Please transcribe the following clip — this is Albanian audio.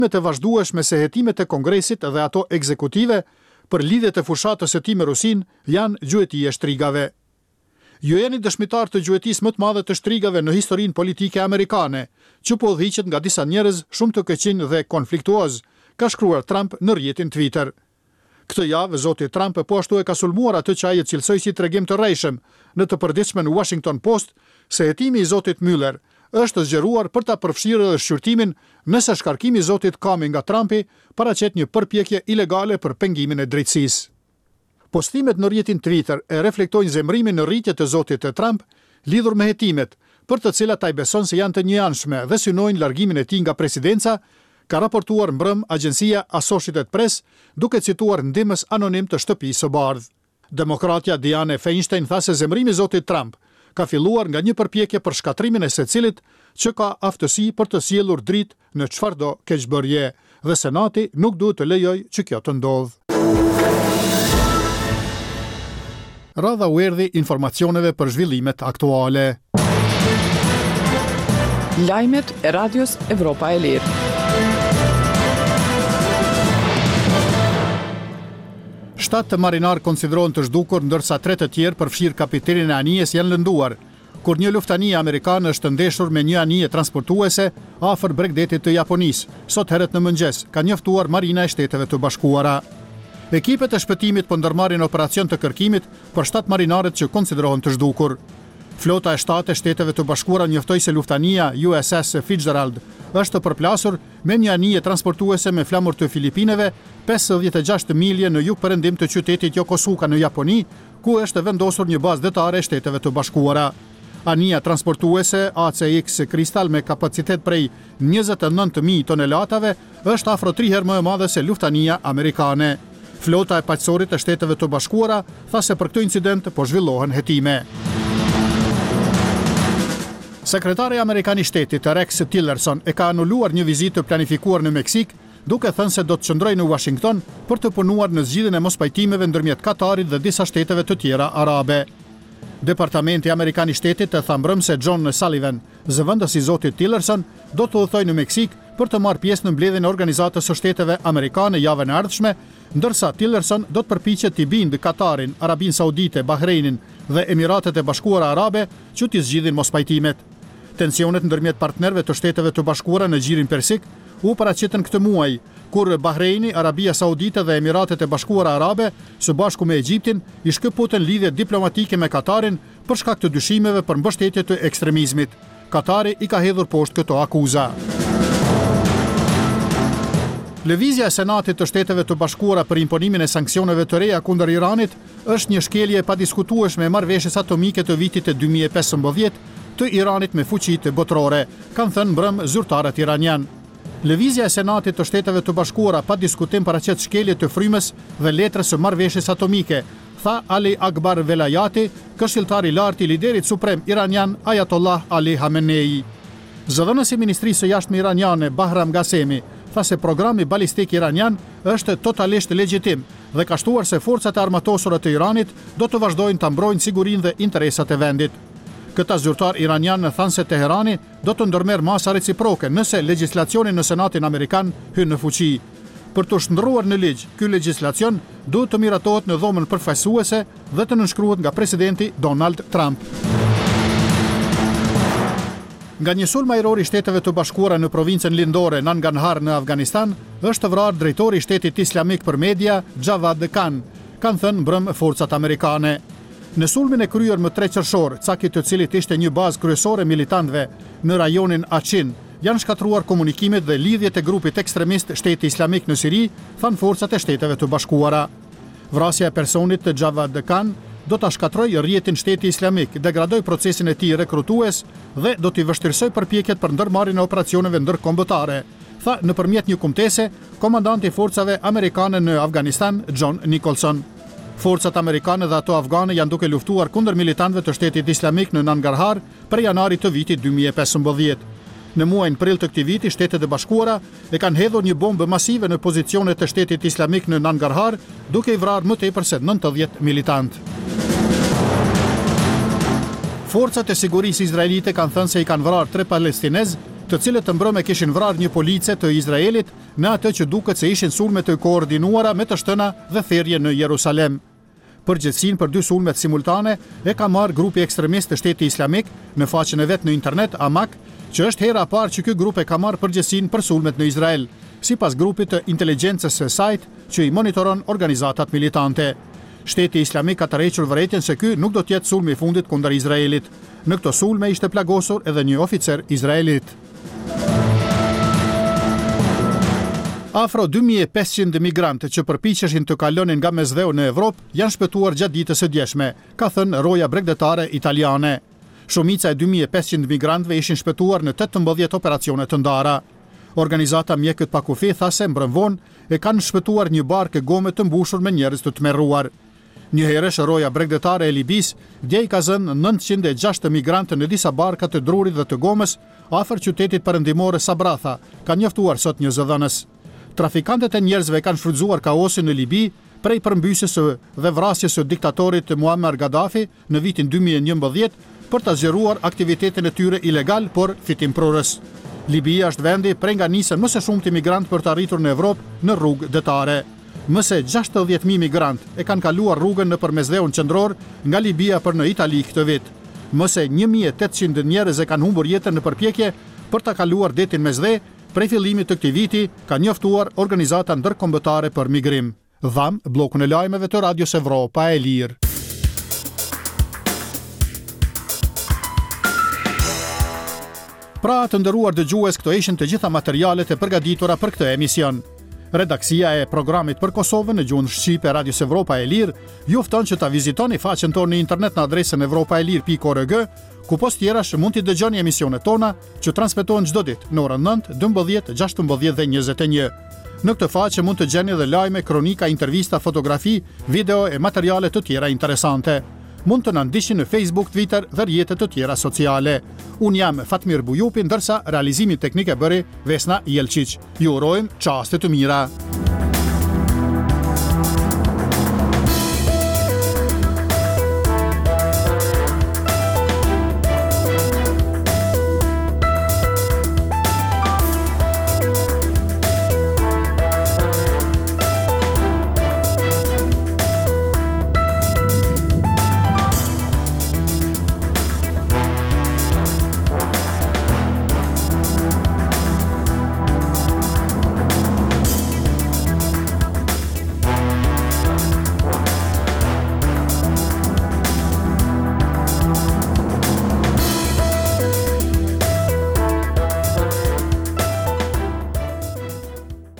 të vazhdueshme se hetimet e Kongresit dhe ato ekzekutive për lidhjet e fushatës së tij me Rusin janë gjueti e shtrigave. Ju jeni dëshmitar të gjuetisë më të madhe të shtrigave në historinë politike amerikane, që po udhëhiqet nga disa njerëz shumë të keqinj dhe konfliktuoz, ka shkruar Trump në rrjetin Twitter. Këtë javë, zoti Trump po ashtu e ka sulmuar atë që ai e cilësoi si tregim të rrejshëm në të përditshmen Washington Post se hetimi i zotit Mueller është zgjeruar për ta përfshirë edhe shqyrtimin nëse shkarkimi i zotit Comey nga Trumpi paraqet një përpjekje ilegale për pengimin e drejtësisë. Postimet në rrjetin Twitter e reflektojnë zemrimin në rritje të zotit të Trump lidhur me hetimet, për të cilat ai beson se janë të njëanshme dhe synojnë largimin e tij nga presidenca, ka raportuar mbrëm agjencia Associated Press, duke cituar ndihmës anonim të Shtëpisë së Bardhë. Demokratja Dianne Feinstein tha se zemrimi i zotit Trump ka filluar nga një përpjekje për shkatrimin e secilit që ka aftësi për të sjellur dritë në çfarëdo keqbërje dhe Senati nuk duhet të lejojë që kjo të ndodhë. Radha u erdhi informacioneve për zhvillimet aktuale. Lajmet e Radios Evropa e Lirë. Shtatë marinar konsiderohen të zhdukur, ndërsa 3 të tjerë përfshirë kapitenin e anijes janë lënduar, kur një luftanije amerikane është ndeshur me një anije transportuese afër Bregdetit të Japonisë, sot herët në mëngjes, ka njoftuar Marina e Shteteve të Bashkuara. Ekipet e shpëtimit po ndërmarrin operacion të kërkimit për 7 marinarët që konsiderohen të zhdukur. Flota e 7 e Shteteve të Bashkuara njoftoi se luftania USS Fitzgerald është përplasur me një anije transportuese me flamur të Filipineve 56 milje në jug-perëndim të qytetit Yokosuka në Japoni, ku është vendosur një bazë detare e Shteteve të Bashkuara. Anija transportuese ACX Crystal me kapacitet prej 29.000 tonelatave është afro 3 herë më e madhe se luftania amerikane. Flota e paqësorit e Shteteve të Bashkuara tha se për këtë incident po zhvillohen hetime. Sekretari amerikan i shtetit Rex Tillerson e ka anuluar një vizitë të planifikuar në Meksik, duke thënë se do të qëndrojë në Washington për të punuar në zgjidhjen e mospajtimeve ndërmjet Katarit dhe disa shteteve të tjera arabe. Departamenti amerikan i shtetit e tha mbrëm se John Sullivan, zëvendës i zotit Tillerson, do të udhëtojë në Meksik për të marrë pjesë në mbledhjen e Organizatës së Shteteve Amerikane javën e ardhshme, ndërsa Tillerson do të përpiqet të bindë Katarin, Arabinë Saudite, Bahreinin dhe Emiratet e Bashkuara Arabe që t'i zgjidhin mospajtimet. Tensionet ndërmjet partnerëve të Shteteve të Bashkuara në gjirin persik u paraqitën këtë muaj, kur Bahreini, Arabia Saudite dhe Emiratet e Bashkuara Arabe, së bashku me Egjiptin, i shkëputën lidhje diplomatike me Katarin për shkak të dyshimeve për mbështetje të ekstremizmit. Katari i ka hedhur poshtë këto akuza. Lëvizja e Senatit të Shteteve të Bashkuara për imponimin e sanksioneve të reja kundër Iranit është një shkelje e padiskutueshme e marrëveshjes atomike të vitit e 2015 të Iranit me fuqitë botërore, kanë thënë mbrëm zyrtarët iranian. Lëvizja e Senatit të Shteteve të Bashkuara pa diskutim paraqet shkelje të frymës dhe letrës së marrëveshjes atomike, tha Ali Akbar Velayati, këshilltar i lartë i liderit suprem iranian Ayatollah Ali Khamenei. Zëdhënësi i Ministrisë së Jashtme iraniane Bahram Ghasemi tha se programi balistik iranian është totalisht legjitim dhe ka shtuar se forcat e armatosura të Iranit do të vazhdojnë ta mbrojnë sigurinë dhe interesat e vendit. Këta zyrtar iranian thanë se Teherani do të ndërmerr masa reciproke nëse legjislacioni në Senatin amerikan hyn në fuqi. Për të shndërruar në ligj, ky legjislacion duhet të miratohet në dhomën përfaqësuese dhe të nënshkruhet nga presidenti Donald Trump. Nga një sulm ajror i Shteteve të Bashkuara në provincën lindore Nangarhar në Afganistan, është vrarë drejtori i Shtetit Islamik për media, Javad Khan, kanë thënë mbrëm forcat amerikane. Në sulmin e kryer më 3 qershor, caki të cilit ishte një bazë kryesore militantëve në rajonin Achin, janë shkatruar komunikimet dhe lidhjet e grupit ekstremist Shteti Islamik në Siri, thanë forcat e Shteteve të Bashkuara. Vrasja e personit të Javad Khan do ta shkatrojë rrjetin Shteti Islamik, degradoj procesin e tij rekrutues dhe do t'i vështirësoj përpjekjet për ndërmarrjen e operacioneve ndërkombëtare, tha nëpërmjet një kumtese komandanti i forcave amerikane në Afganistan, John Nicholson. Forcat amerikane dhe ato afgane janë duke luftuar kundër militantëve të Shtetit Islamik në Nangarhar për janarit të vitit 2015. Në muajin prill të këtij viti, Shtetet e Bashkuara e kanë hedhur një bombë masive në pozicionet e Shtetit Islamik në Nangarhar, duke i vrarë më tepër se 90 militantë. Forcat e sigurisë izraelite kanë thënë se i kanë vrarë 3 palestinez, të cilët të mbrëme kishin vrarë një police të Izraelit në atë që duket se ishin sulme të koordinuara me të shtëna dhe thirrje në Jerusalem. Përgjegjësinë për dy sulmet simultane e ka marrë grupi ekstremist të Shtetit Islamik në faqen e vet në internet Amak, që është hera e parë që ky grup e ka marrë përgjegjësinë për sulmet në Izrael, sipas grupit të inteligjencës së saj që i monitoron organizatat militante. Shteti Islamik ka tërhequr vërejtjen se ky nuk do të jetë sulmi i fundit kundër Izraelit. Në këto sulme ishte plagosur edhe një oficer izraelit. Afro 2500 migrantë që përpiqeshin të kalonin nga Mesdheu në Evropë janë shpëtuar gjatë ditës së djeshme, ka thënë roja bregdetare italiane. Shumica e 2500 migrantëve ishin shpëtuar në 18 operacione të ndara. Organizata Mjekët pa kufi tha se mbrëm vonë e kanë shpëtuar një barkë gome të mbushur me njerëz të tmerruar. Një herësh roja bregdetare e Libis djej ka zënë 906 migrantë në disa barka të drurit dhe të gomës afër qytetit perëndimor Sabratha, ka njoftuar sot një zëdhënës. Trafikantët e njerëzve kanë shfrytzuar kaosin në Libi prej përmbysjes dhe vrasjes së diktatorit Muammar Gaddafi në vitin 2011 për ta zgjeruar aktivitetin e tyre ilegal por fitimprurës. Libia është vendi prej nga nisën më së shumti migrantë për të arritur në Evropë në rrugë detare. Më se 60.000 migrantë e kanë kaluar rrugën nëpër Mesdheun qendror nga Libia për në Itali këtë vit. Më se 1800 njerëz e kanë humbur jetën në përpjekje për ta kaluar detin Mesdhe prej fillimit të këtij viti, ka njoftuar Organizata Ndërkombëtare për Migrim. Dham, bllokun e lajmeve të Radios Evropa e Lirë. Pra, të nderuar dëgjues, këto ishin të gjitha materialet e përgatitura për këtë emision. Redaksia e programit për Kosovën në gjuhën shqipe Radios Evropa e Lirë ju fton që ta vizitoni faqen tonë në internet në adresën evropaelir.org, ku post tjerash mund t'i dëgjoni emisionet tona që transmetohen çdo ditë në orën 9, 12, 16 dhe 21. Në këtë faqe mund të gjeni edhe lajme, kronika, intervista, fotografi, video e materiale të tjera interesante. Mund të na ndiqni në Facebook, Twitter dhe rrjetet të tjera sociale. Unë jam Fatmir Bujupi, ndërsa realizimin teknik e bëri Vesna Jelčić. Ju urojmë çaste të mira.